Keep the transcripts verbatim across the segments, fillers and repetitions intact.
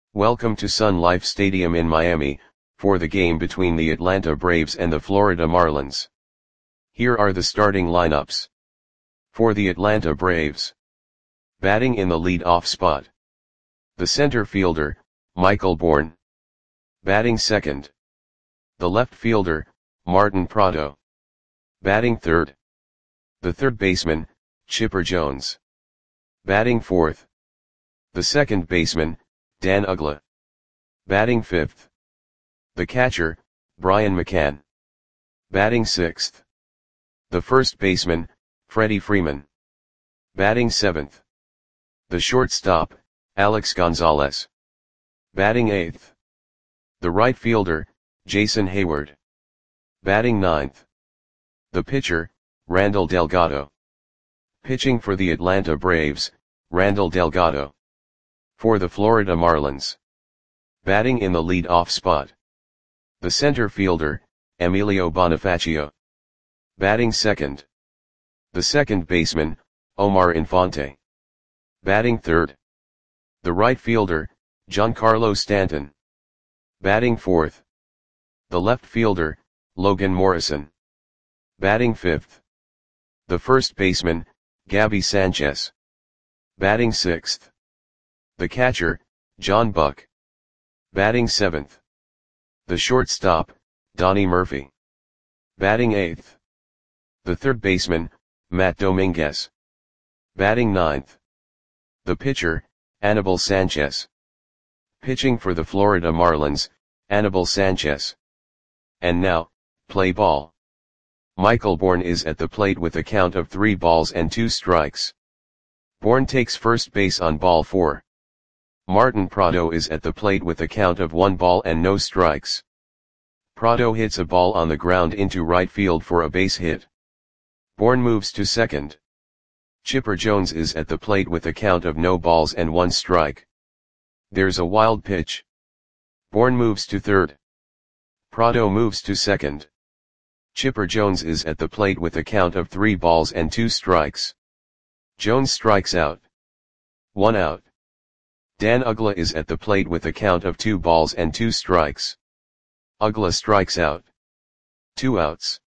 Welcome to Sun Life Stadium in Miami, for the game between the Atlanta Braves and the Florida Marlins. Here are the starting lineups. For the Atlanta Braves. Batting in the lead-off spot. The center fielder, Michael Bourn. Batting second. The left fielder, Martin Prado. Batting third. The third baseman, Chipper Jones. Batting fourth. The second baseman, Dan Uggla. Batting fifth. The catcher, Brian McCann. Batting sixth. The first baseman, Freddie Freeman. Batting seventh. The shortstop, Alex Gonzalez. Batting eighth. The right fielder, Jason Heyward. Batting ninth. The pitcher, Randall Delgado. Pitching for the Atlanta Braves, Randall Delgado. For the Florida Marlins. Batting in the lead-off spot. The center fielder, Emilio Bonifacio. Batting second. The second baseman, Omar Infante. Batting third. The right fielder, Giancarlo Stanton. Batting fourth. The left fielder, Logan Morrison. Batting fifth. The first baseman, Gabby Sanchez. Batting sixth. The catcher, John Buck. Batting seventh. The shortstop, Donnie Murphy. Batting eighth. The third baseman, Matt Dominguez. Batting ninth. The pitcher, Anibal Sanchez. Pitching for the Florida Marlins, Anibal Sanchez. And now, play ball. Michael Bourn is at the plate with a count of three balls and two strikes. Bourn takes first base on ball four. Martin Prado is at the plate with a count of one ball and no strikes. Prado hits a ball on the ground into right field for a base hit. Bourn moves to second. Chipper Jones is at the plate with a count of no balls and one strike. There's a wild pitch. Bourn moves to third. Prado moves to second. Chipper Jones is at the plate with a count of three balls and two strikes. Jones strikes out. One out. Dan Uggla is at the plate with a count of two balls and two strikes. Uggla strikes out. Two outs.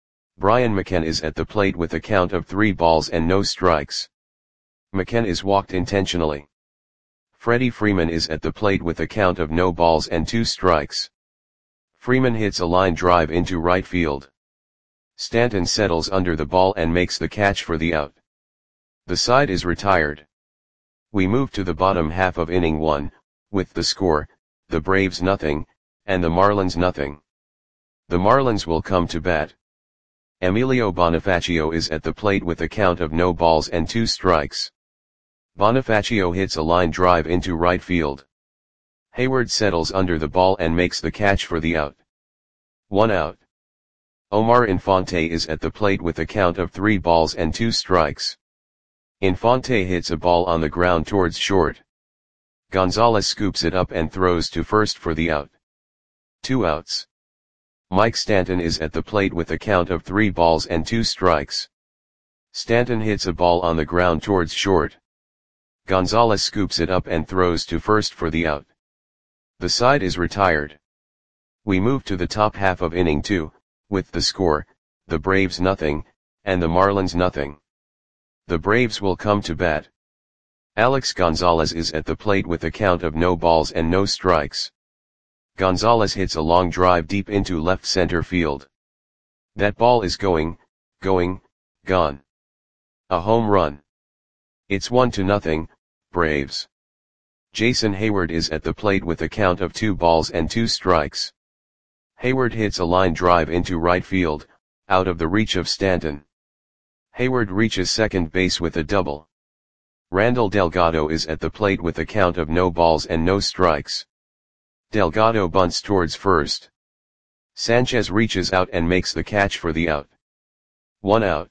Brian McCann is at the plate with a count of three balls and no strikes. McCann is walked intentionally. Freddie Freeman is at the plate with a count of no balls and two strikes. Freeman hits a line drive into right field. Stanton settles under the ball and makes the catch for the out. The side is retired. We move to the bottom half of inning one, with the score, the Braves nothing, and the Marlins nothing. The Marlins will come to bat. Emilio Bonifacio is at the plate with a count of no balls and two strikes. Bonifacio hits a line drive into right field. Heyward settles under the ball and makes the catch for the out. One out. Omar Infante is at the plate with a count of three balls and two strikes. Infante hits a ball on the ground towards short. Gonzalez scoops it up and throws to first for the out. Two outs. Mike Stanton is at the plate with a count of three balls and two strikes. Stanton hits a ball on the ground towards short. Gonzalez scoops it up and throws to first for the out. The side is retired. We move to the top half of inning two, with the score, the Braves nothing, and the Marlins nothing. The Braves will come to bat. Alex Gonzalez is at the plate with a count of no balls and no strikes. Gonzalez hits a long drive deep into left center field. That ball is going, going, gone. A home run. It's one to nothing, Braves. Jason Heyward is at the plate with a count of two balls and two strikes. Heyward hits a line drive into right field, out of the reach of Stanton. Heyward reaches second base with a double. Randall Delgado is at the plate with a count of no balls and no strikes. Delgado bunts towards first. Sanchez reaches out and makes the catch for the out. One out.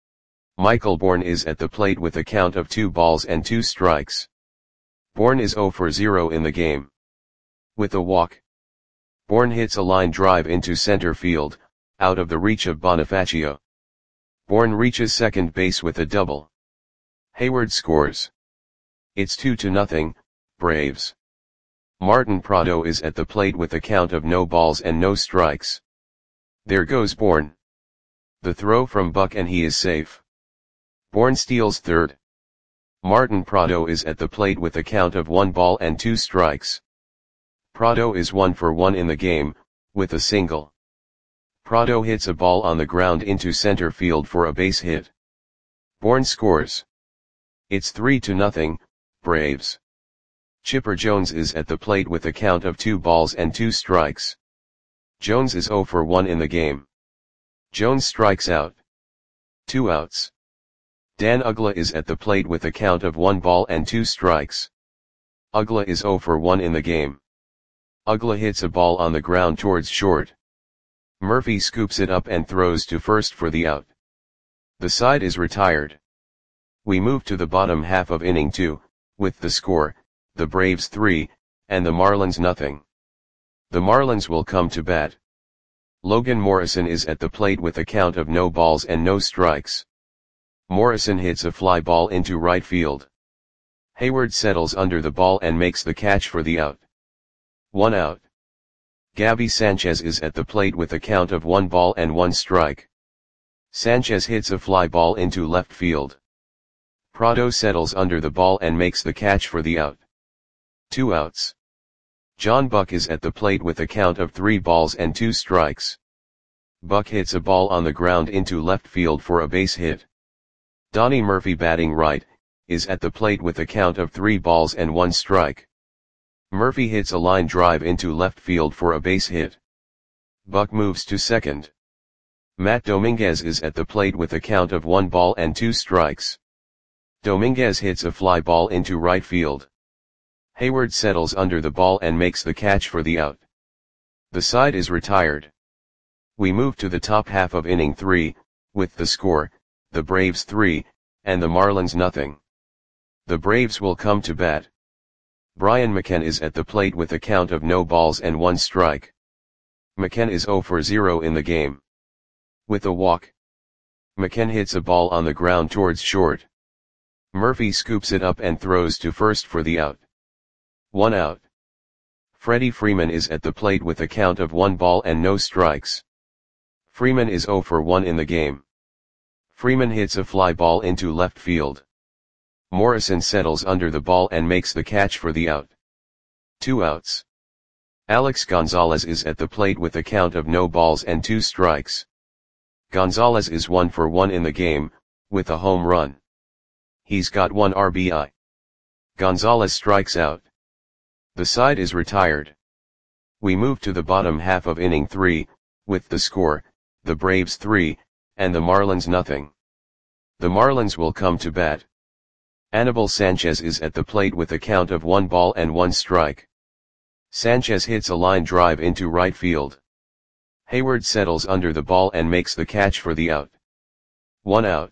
Michael Bourn is at the plate with a count of two balls and two strikes. Bourn is zero for zero in the game. With a walk. Bourn hits a line drive into center field, out of the reach of Bonifacio. Bourn reaches second base with a double. Heyward scores. It's two to nothing, Braves. Martin Prado is at the plate with a count of no balls and no strikes. There goes Bourne. The throw from Buck and he is safe. Bourne steals third. Martin Prado is at the plate with a count of one ball and two strikes. Prado is one for one in the game, with a single. Prado hits a ball on the ground into center field for a base hit. Bourne scores. It's three to nothing, Braves. Chipper Jones is at the plate with a count of two balls and two strikes. Jones is zero for one in the game. Jones strikes out. Two outs. Dan Uggla is at the plate with a count of one ball and two strikes. Uggla is zero for one in the game. Uggla hits a ball on the ground towards short. Murphy scoops it up and throws to first for the out. The side is retired. We move to the bottom half of inning two, with the score, the Braves three, and the Marlins nothing. The Marlins will come to bat. Logan Morrison is at the plate with a count of no balls and no strikes. Morrison hits a fly ball into right field. Hayward settles under the ball and makes the catch for the out. One out. Gabby Sanchez is at the plate with a count of one ball and one strike. Sanchez hits a fly ball into left field. Prado settles under the ball and makes the catch for the out. Two outs. John Buck is at the plate with a count of three balls and two strikes. Buck hits a ball on the ground into left field for a base hit. Donnie Murphy, batting right, is at the plate with a count of three balls and one strike. Murphy hits a line drive into left field for a base hit. Buck moves to second. Matt Dominguez is at the plate with a count of one ball and two strikes. Dominguez hits a fly ball into right field. Hayward settles under the ball and makes the catch for the out. The side is retired. We move to the top half of inning three, with the score, the Braves three, and the Marlins nothing. The Braves will come to bat. Brian McKenna is at the plate with a count of no balls and one strike. McKenna is zero for zero in the game. With a walk. McKenna hits a ball on the ground towards short. Murphy scoops it up and throws to first for the out. One out. Freddie Freeman is at the plate with a count of one ball and no strikes. Freeman is zero for one in the game. Freeman hits a fly ball into left field. Morrison settles under the ball and makes the catch for the out. Two outs. Alex Gonzalez is at the plate with a count of no balls and two strikes. Gonzalez is one for one in the game, with a home run. He's got one R B I. Gonzalez strikes out. The side is retired. We move to the bottom half of inning three, with the score, the Braves three, and the Marlins nothing. The Marlins will come to bat. Anibal Sanchez is at the plate with a count of one ball and one strike. Sanchez hits a line drive into right field. Hayward settles under the ball and makes the catch for the out. One out.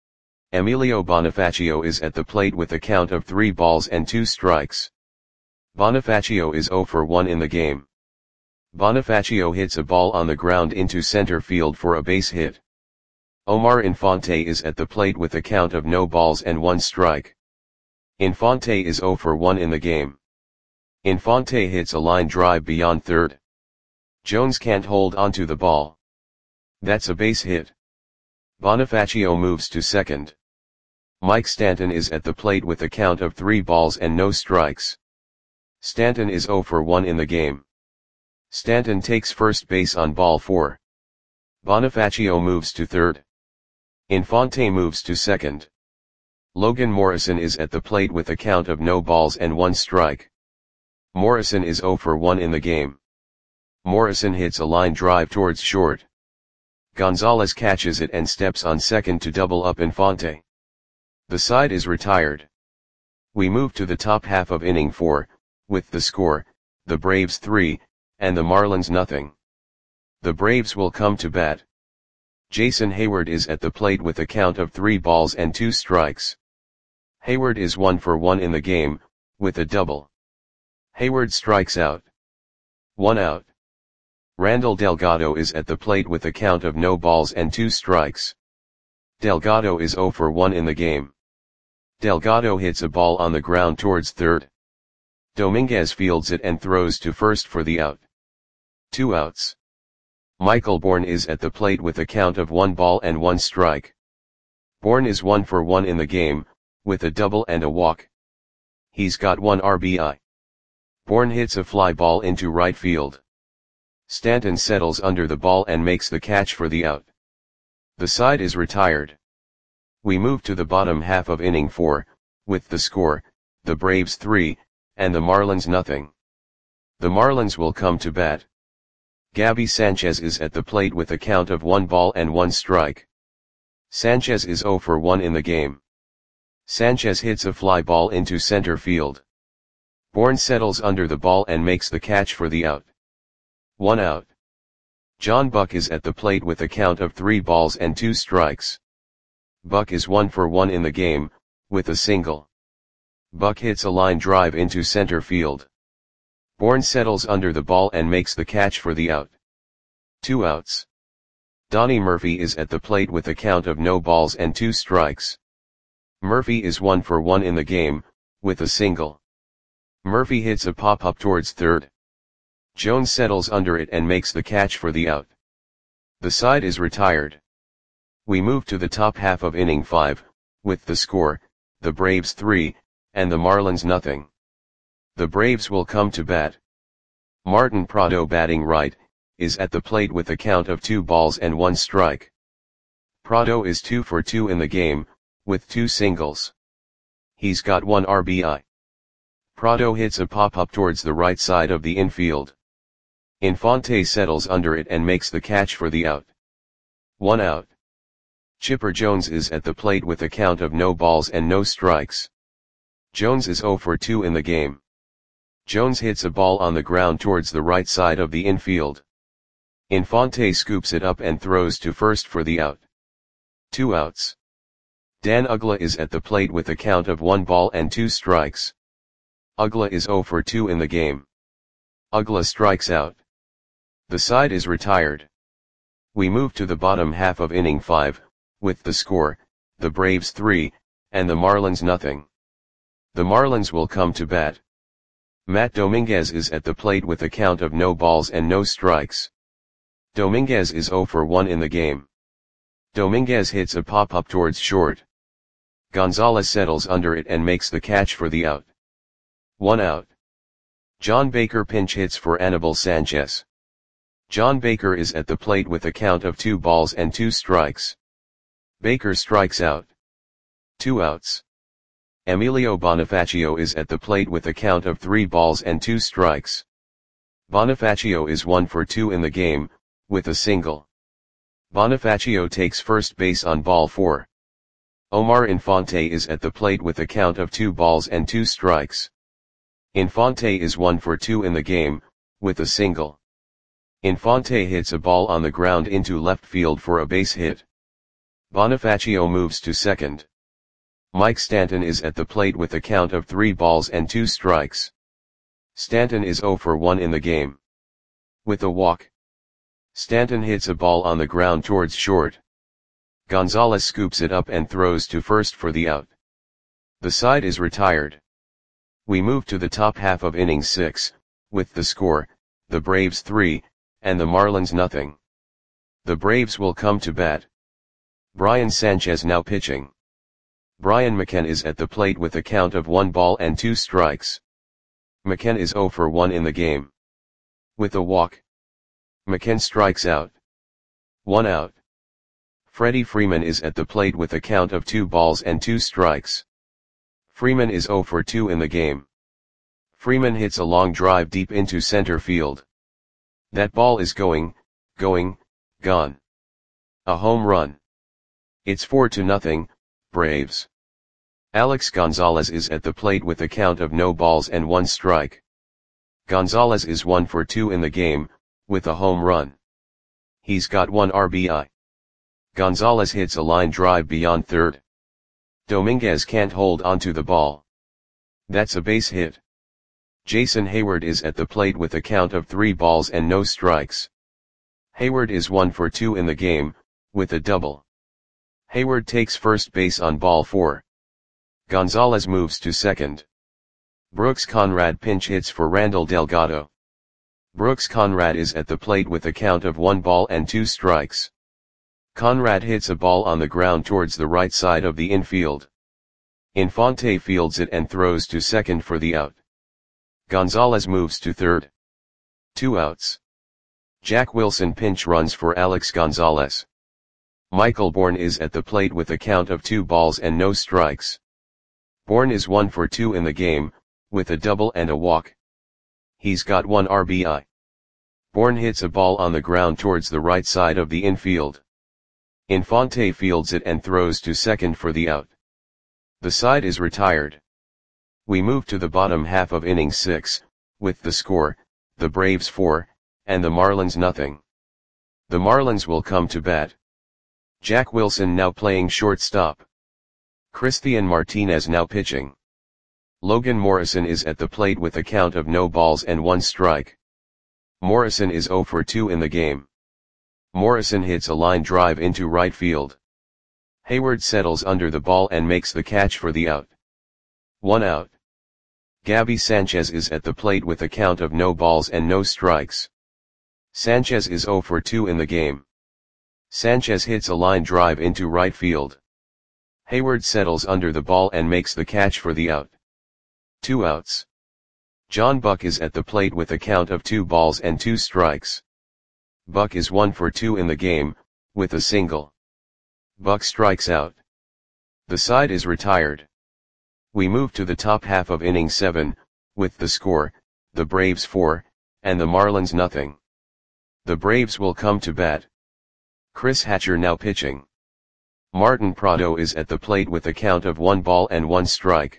Emilio Bonifacio is at the plate with a count of three balls and two strikes. Bonifacio is zero for one in the game. Bonifacio hits a ball on the ground into center field for a base hit. Omar Infante is at the plate with a count of no balls and one strike. Infante is zero for one in the game. Infante hits a line drive beyond third. Jones can't hold onto the ball. That's a base hit. Bonifacio moves to second. Mike Stanton is at the plate with a count of three balls and no strikes. Stanton is zero for one in the game. Stanton takes first base on ball four. Bonifacio moves to third. Infante moves to second. Logan Morrison is at the plate with a count of no balls and one strike. Morrison is zero for one in the game. Morrison hits a line drive towards short. Gonzalez catches it and steps on second to double up Infante. The side is retired. We move to the top half of inning four, with the score, the Braves three, and the Marlins nothing. The Braves will come to bat. Jason Hayward is at the plate with a count of three balls and two strikes. Hayward is one for one in the game, with a double. Hayward strikes out. One out. Randall Delgado is at the plate with a count of no balls and two strikes. Delgado is zero for one in the game. Delgado hits a ball on the ground towards third. Dominguez fields it and throws to first for the out. Two outs. Michael Bourne is at the plate with a count of one ball and one strike. Bourne is one for one in the game, with a double and a walk. He's got one R B I. Bourne hits a fly ball into right field. Stanton settles under the ball and makes the catch for the out. The side is retired. We move to the bottom half of inning four, with the score, the Braves three, and the Marlins nothing. The Marlins will come to bat. Gabby Sanchez is at the plate with a count of one ball and one strike. Sanchez is zero for one in the game. Sanchez hits a fly ball into center field. Bourne settles under the ball and makes the catch for the out. One out. John Buck is at the plate with a count of three balls and two strikes. Buck is one for one in the game, with a single. Buck hits a line drive into center field. Bourne settles under the ball and makes the catch for the out. Two outs. Donnie Murphy is at the plate with a count of no balls and two strikes. Murphy is one for one in the game, with a single. Murphy hits a pop-up towards third. Jones settles under it and makes the catch for the out. The side is retired. We move to the top half of inning five, with the score, the Braves three, and the Marlins nothing. The Braves will come to bat. Martin Prado, batting right, is at the plate with a count of two balls and one strike. Prado is two for two in the game, with two singles. He's got one R B I. Prado hits a pop-up towards the right side of the infield. Infante settles under it and makes the catch for the out. One out. Chipper Jones is at the plate with a count of no balls and no strikes. Jones is zero for two in the game. Jones hits a ball on the ground towards the right side of the infield. Infante scoops it up and throws to first for the out. Two outs. Dan Uggla is at the plate with a count of one ball and two strikes. Uggla is zero for two in the game. Uggla strikes out. The side is retired. We move to the bottom half of inning five, with the score, the Braves three, and the Marlins nothing. The Marlins will come to bat. Matt Dominguez is at the plate with a count of no balls and no strikes. Dominguez is zero for one in the game. Dominguez hits a pop-up towards short. Gonzalez settles under it and makes the catch for the out. One out. John Baker pinch hits for Anibal Sanchez. John Baker is at the plate with a count of two balls and two strikes. Baker strikes out. Two outs. Emilio Bonifacio is at the plate with a count of three balls and two strikes. Bonifacio is one for two in the game, with a single. Bonifacio takes first base on ball four. Omar Infante is at the plate with a count of two balls and two strikes. Infante is one for two in the game, with a single. Infante hits a ball on the ground into left field for a base hit. Bonifacio moves to second. Mike Stanton is at the plate with a count of three balls and two strikes. Stanton is zero for one in the game. With a walk. Stanton hits a ball on the ground towards short. Gonzalez scoops it up and throws to first for the out. The side is retired. We move to the top half of inning six, with the score, the Braves three, and the Marlins nothing. The Braves will come to bat. Brian Sanchez now pitching. Brian McCann is at the plate with a count of one ball and two strikes. McCann is zero for one in the game. With a walk. McCann strikes out. One out. Freddie Freeman is at the plate with a count of two balls and two strikes. Freeman is zero for two in the game. Freeman hits a long drive deep into center field. That ball is going, going, gone. A home run. It's four to nothing, Braves. Alex Gonzalez is at the plate with a count of no balls and one strike. Gonzalez is one for two in the game, with a home run. He's got one R B I. Gonzalez hits a line drive beyond third. Dominguez can't hold onto the ball. That's a base hit. Jason Hayward is at the plate with a count of three balls and no strikes. Hayward is one for two in the game, with a double. Hayward takes first base on ball four. Gonzalez moves to second. Brooks Conrad pinch hits for Randall Delgado. Brooks Conrad is at the plate with a count of one ball and two strikes. Conrad hits a ball on the ground towards the right side of the infield. Infante fields it and throws to second for the out. Gonzalez moves to third. Two outs. Jack Wilson pinch runs for Alex Gonzalez. Michael Bourne is at the plate with a count of two balls and no strikes. Bourne is one for two in the game, with a double and a walk. He's got one R B I. Bourne hits a ball on the ground towards the right side of the infield. Infante fields it and throws to second for the out. The side is retired. We move to the bottom half of inning six, with the score, the Braves four, and the Marlins nothing. The Marlins will come to bat. Jack Wilson now playing shortstop. Christian Martinez now pitching. Logan Morrison is at the plate with a count of no balls and one strike. Morrison is zero for two in the game. Morrison hits a line drive into right field. Hayward settles under the ball and makes the catch for the out. One out. Gabby Sanchez is at the plate with a count of no balls and no strikes. Sanchez is zero for two in the game. Sanchez hits a line drive into right field. Hayward settles under the ball and makes the catch for the out. Two outs. John Buck is at the plate with a count of two balls and two strikes. Buck is one for two in the game, with a single. Buck strikes out. The side is retired. We move to the top half of inning seven, with the score, the Braves four, and the Marlins nothing. The Braves will come to bat. Chris Hatcher now pitching. Martin Prado is at the plate with a count of one ball and one strike.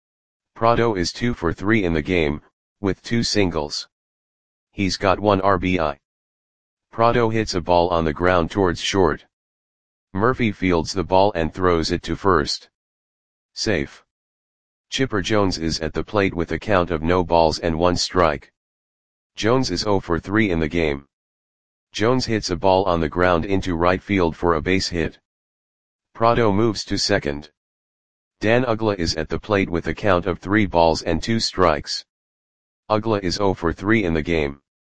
Prado is two for three in the game, with two singles. He's got one R B I. Prado hits a ball on the ground towards short. Murphy fields the ball and throws it to first. Safe. Chipper Jones is at the plate with a count of no balls and one strike. Jones is zero for three in the game. Jones hits a ball on the ground into right field for a base hit. Prado moves to second. Dan Uggla is at the plate with a count of three balls and two strikes. Uggla is zero for three in the game.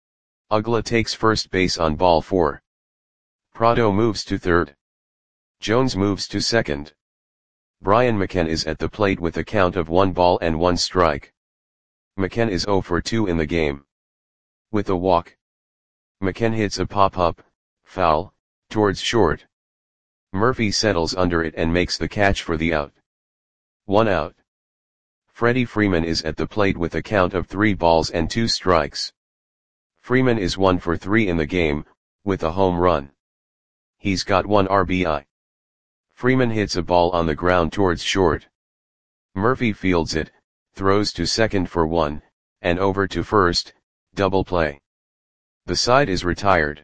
Uggla takes first base on ball four. Prado moves to third. Jones moves to second. Brian McKenna is at the plate with a count of one ball and one strike. McKenna is zero for two in the game. With a walk. McKenna hits a pop-up, foul, towards short. Murphy settles under it and makes the catch for the out. One out. Freddie Freeman is at the plate with a count of three balls and two strikes. Freeman is one for three in the game, with a home run. He's got one R B I. Freeman hits a ball on the ground towards short. Murphy fields it, throws to second for one, and over to first, double play. The side is retired.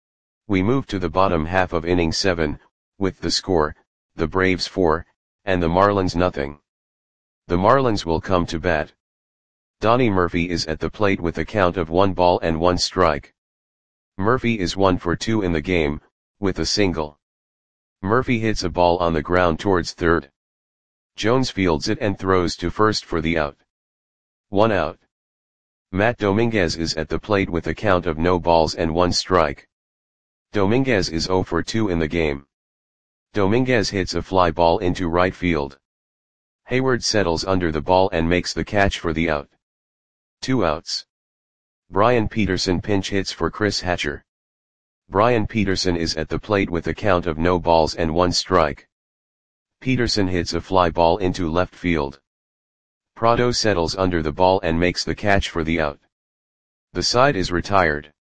We move to the bottom half of inning seven, with the score, the Braves four, and the Marlins nothing. The Marlins will come to bat. Donnie Murphy is at the plate with a count of one ball and one strike. Murphy is one for two in the game, with a single. Murphy hits a ball on the ground towards third. Jones fields it and throws to first for the out. One out. Matt Dominguez is at the plate with a count of no balls and one strike. Dominguez is zero for two in the game. Dominguez hits a fly ball into right field. Hayward settles under the ball and makes the catch for the out. Two outs. Brian Peterson pinch hits for Chris Hatcher. Brian Peterson is at the plate with a count of no balls and one strike. Peterson hits a fly ball into left field. Prado settles under the ball and makes the catch for the out. The side is retired.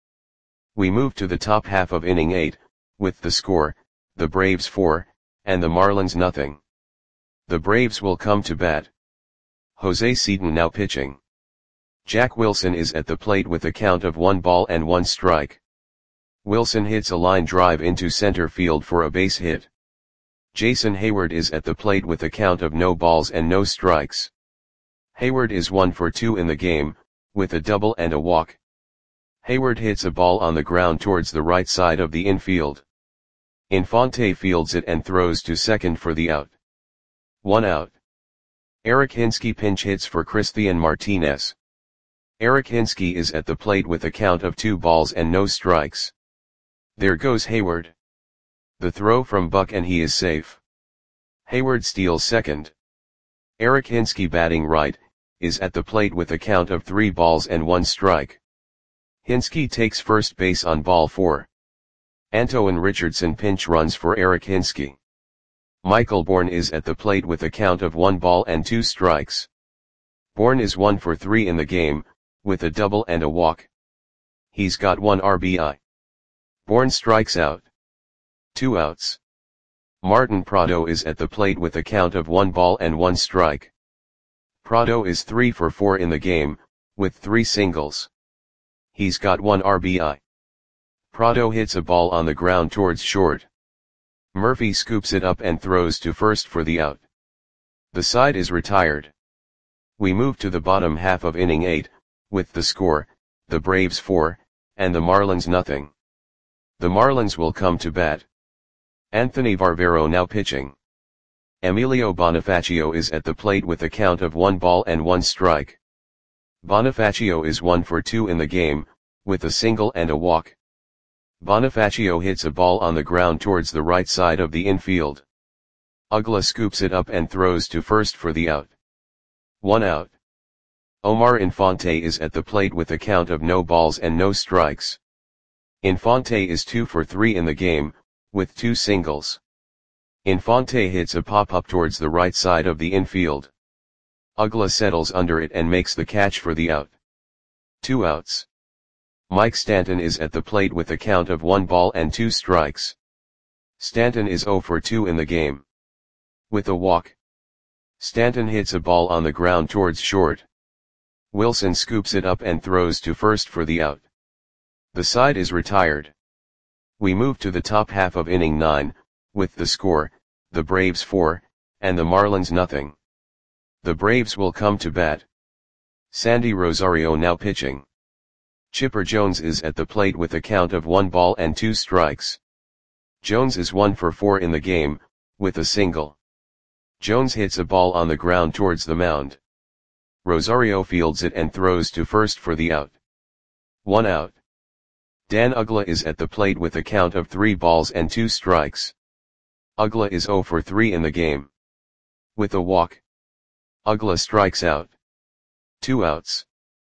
We move to the top half of inning eight, with the score, the Braves four, and the Marlins nothing. The Braves will come to bat. Jose Seaton now pitching. Jack Wilson is at the plate with a count of one ball and one strike. Wilson hits a line drive into center field for a base hit. Jason Hayward is at the plate with a count of no balls and no strikes. Hayward is one for two in the game, with a double and a walk. Hayward hits a ball on the ground towards the right side of the infield. Infante fields it and throws to second for the out. One out. Eric Hinske pinch hits for Christian Martinez. Eric Hinske is at the plate with a count of two balls and no strikes. There goes Hayward. The throw from Buck and he is safe. Hayward steals second. Eric Hinske batting right, is at the plate with a count of three balls and one strike. Hinske takes first base on ball four. Antoine Richardson pinch runs for Eric Hinske. Michael Bourne is at the plate with a count of one ball and two strikes. Bourne is one for three in the game, with a double and a walk. He's got one R B I. Bourne strikes out. Two outs. Martin Prado is at the plate with a count of one ball and one strike. Prado is three for four in the game, with three singles. He's got one R B I. Prado hits a ball on the ground towards short. Murphy scoops it up and throws to first for the out. The side is retired. We move to the bottom half of inning eight, with the score, the Braves four, and the Marlins nothing. The Marlins will come to bat. Anthony Barbero now pitching. Emilio Bonifacio is at the plate with a count of one ball and one strike. Bonifacio is one for two in the game, with a single and a walk. Bonifacio hits a ball on the ground towards the right side of the infield. Uggla scoops it up and throws to first for the out. One out. Omar Infante is at the plate with a count of no balls and no strikes. Infante is two for three in the game, with two singles. Infante hits a pop-up towards the right side of the infield. Uggla settles under it and makes the catch for the out. Two outs. Mike Stanton is at the plate with a count of one ball and two strikes. Stanton is zero for two in the game. With a walk. Stanton hits a ball on the ground towards short. Wilson scoops it up and throws to first for the out. The side is retired. We move to the top half of inning nine, with the score, the Braves four, and the Marlins nothing. The Braves will come to bat. Sandy Rosario now pitching. Chipper Jones is at the plate with a count of one ball and two strikes. Jones is one for four in the game, with a single. Jones hits a ball on the ground towards the mound. Rosario fields it and throws to first for the out. One out. Dan Uggla is at the plate with a count of three balls and two strikes. Uggla is zero for three in the game. With a walk. Uggla strikes out. Two outs.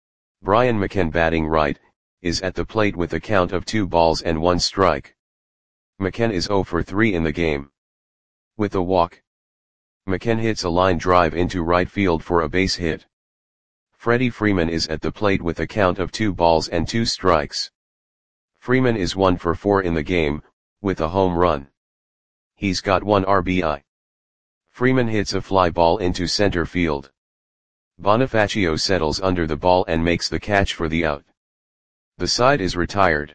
Brian McCann batting right, is at the plate with a count of two balls and one strike. McCann is zero for three in the game. With a walk. McCann hits a line drive into right field for a base hit. Freddie Freeman is at the plate with a count of two balls and two strikes. Freeman is one for four in the game, with a home run. He's got one R B I. Freeman hits a fly ball into center field. Bonifacio settles under the ball and makes the catch for the out. The side is retired.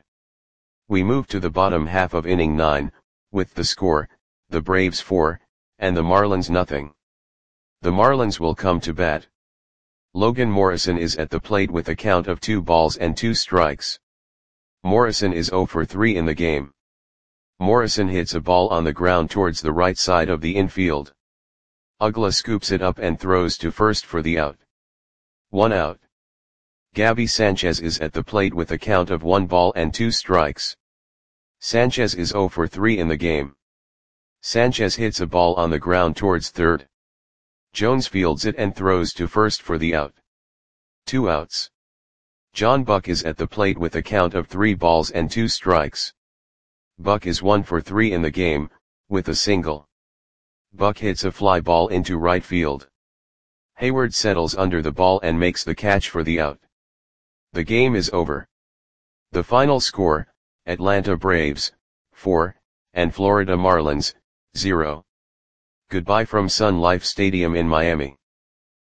We move to the bottom half of inning nine, with the score, the Braves four, and the Marlins nothing. The Marlins will come to bat. Logan Morrison is at the plate with a count of two balls and two strikes. Morrison is zero for three in the game. Morrison hits a ball on the ground towards the right side of the infield. Uggla scoops it up and throws to first for the out. One out. Gabby Sanchez is at the plate with a count of one ball and two strikes. Sanchez is zero for three in the game. Sanchez hits a ball on the ground towards third. Jones fields it and throws to first for the out. Two outs. John Buck is at the plate with a count of three balls and two strikes. Buck is one for three in the game, with a single. Buck hits a fly ball into right field. Hayward settles under the ball and makes the catch for the out. The game is over. The final score, Atlanta Braves, four, and Florida Marlins, zero. Goodbye from Sun Life Stadium in Miami.